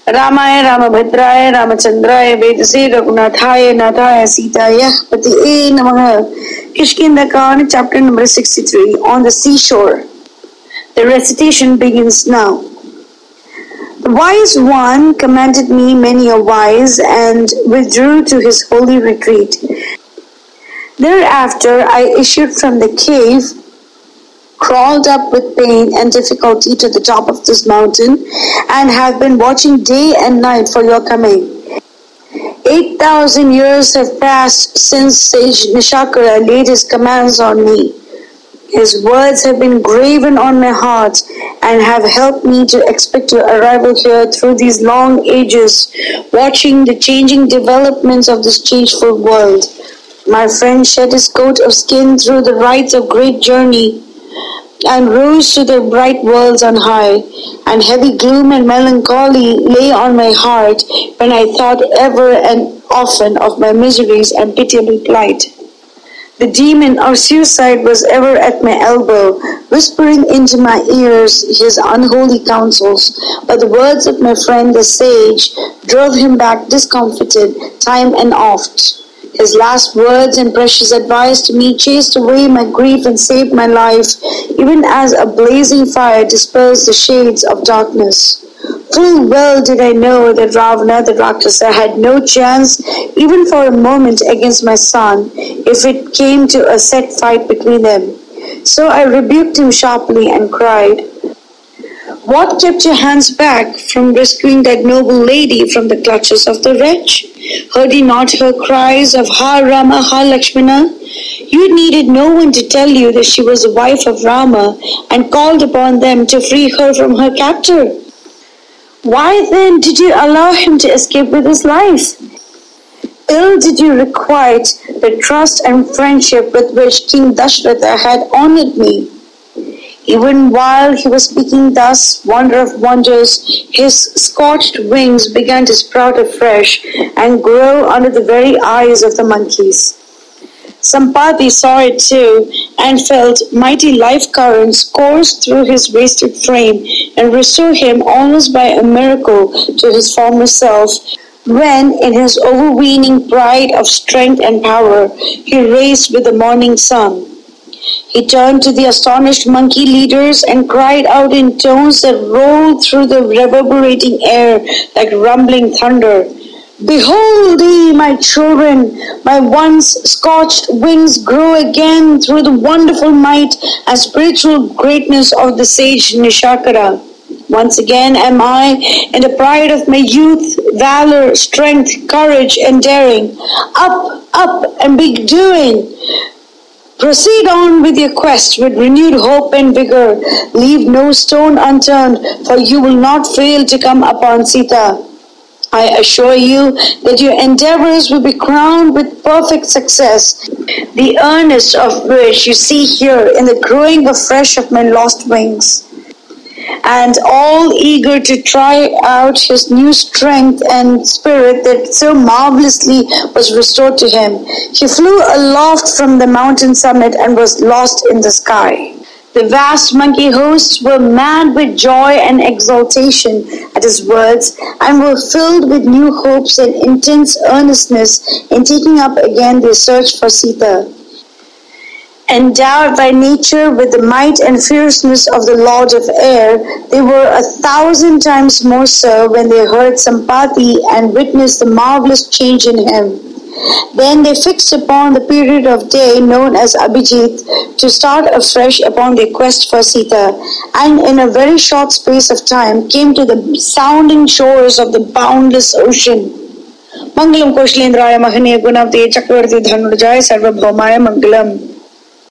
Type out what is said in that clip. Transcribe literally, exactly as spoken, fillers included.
रामाय रामभद्राय रामचंद्राय वेदसे रघुनाथाय नाथाय सीताय पतये नमः. Kishkindakan, chapter number sixty-three, on the seashore. The recitation begins now. The wise one commanded me many a wise and withdrew to his holy retreat. Thereafter I issued from the cave, crawled up with pain and difficulty to the top of this mountain, and have been watching day and night for your coming. Eight thousand years have passed since sage Nishakara laid his commands on me. His words have been graven on my heart and have helped me to expect your arrival here through these long ages, watching the changing developments of this changeful world. My friend shed his coat of skin through the rites of great journey and rose to the bright worlds on high, and heavy gloom and melancholy lay on my heart when I thought ever and often of my miseries and pitiable plight. The demon or suicide was ever at my elbow, whispering into my ears his unholy counsels, but the words of my friend the sage drove him back discomfited time and oft. His last words and precious advice to me chased away my grief and saved my life, even as a blazing fire dispels the shades of darkness. Full well did I know that Ravana the Rakshasa had no chance, even for a moment, against my son, if it came to a set fight between them. So I rebuked him sharply and cried, "What kept your hands back from rescuing that noble lady from the clutches of the wretch? Heard ye not her cries of Ha Rama, Ha Lakshmana? You needed no one to tell you that she was the wife of Rama and called upon them to free her from her captor. Why then did you allow him to escape with his life? Ill did you requite the trust and friendship with which King Dashratha had honored me." Even while he was speaking thus, wonder of wonders, his scorched wings began to sprout afresh and grow under the very eyes of the monkeys. Sampati saw it too, and felt mighty life currents course through his wasted frame and restore him almost by a miracle to his former self, when, in his overweening pride of strength and power, he raced with the morning sun. He turned to the astonished monkey leaders and cried out in tones that rolled through the reverberating air like rumbling thunder, "Behold ye, my children, my once scorched wings grow again through the wonderful might and spiritual greatness of the sage Nishakara. Once again am I, in the pride of my youth, valor, strength, courage, and daring. Up, up, and be doing! Proceed on with your quest with renewed hope and vigor. Leave no stone unturned, for you will not fail to come upon Sita. I assure you that your endeavors will be crowned with perfect success, the earnest of which you see here in the growing afresh of my lost wings." And all eager to try out his new strength and spirit that so marvelously was restored to him, he flew aloft from the mountain summit and was lost in the sky. The vast monkey hosts were mad with joy and exultation at his words, and were filled with new hopes and intense earnestness in taking up again their search for Sita. Endowed by nature with the might and fierceness of the Lord of Air, they were a thousand times more so when they heard Sampati and witnessed the marvelous change in him. Then they fixed upon the period of day known as Abhijit to start afresh upon their quest for Sita, and in a very short space of time came to the sounding shores of the boundless ocean. Mangalam Koshalendraya Mahane Gunavde Chakravarti Dhanurjaya Sarvabhaumaya Mangalam.